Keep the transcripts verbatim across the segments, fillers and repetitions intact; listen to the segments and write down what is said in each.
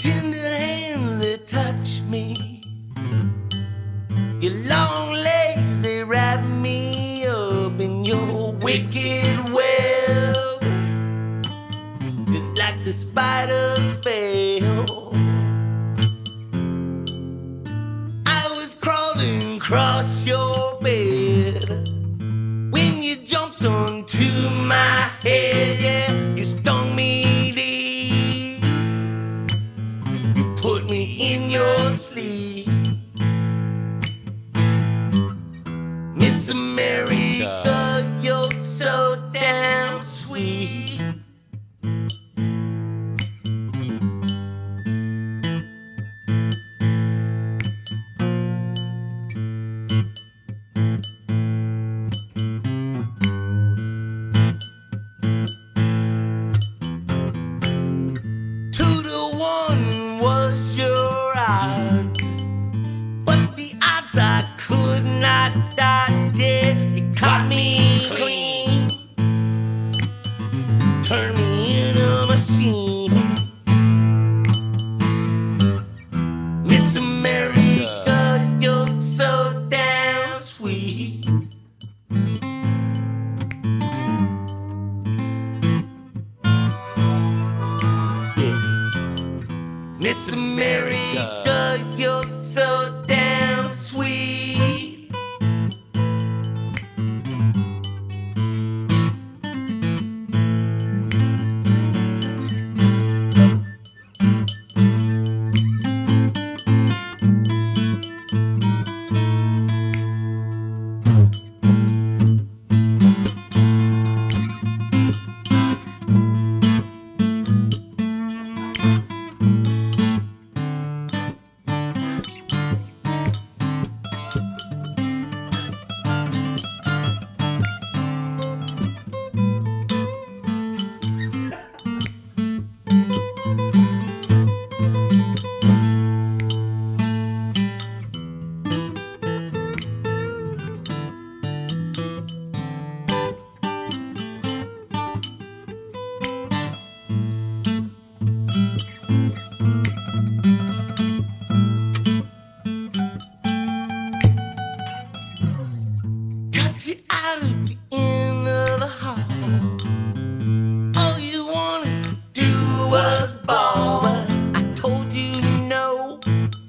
tender hands that touch me, your long legs they wrap me up in your wicked web, just like the spider fell. I was crawling across your bed when you jumped onto my head. Yeah, you stung me deep, you put me in your sleep. Miss America, you're so damn sweet. Two to one was your odds, but the odds I could not dodge. Yeah, you caught me clean, turned me into a machine. Miss America, you're so damn sweet. Miss America, you're so damn sweet. Got you out at the end of the hall. All you wanted to do was ball, but I told you no.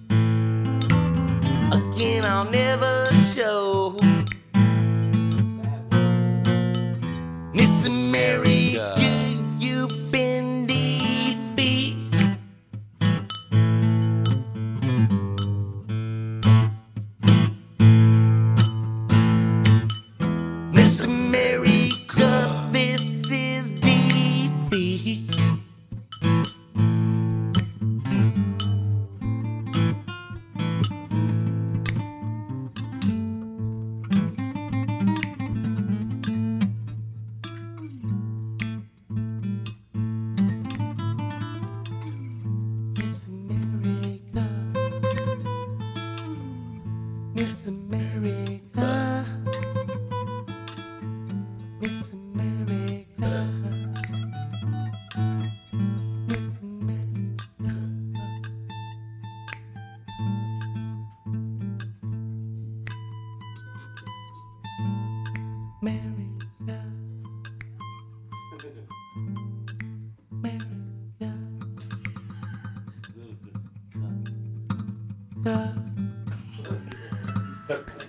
Again, I'll never show. Miss America, you've been defeated. Miss America, this is defeat. Miss America, Miss America, Miss America, Miss America. America, America.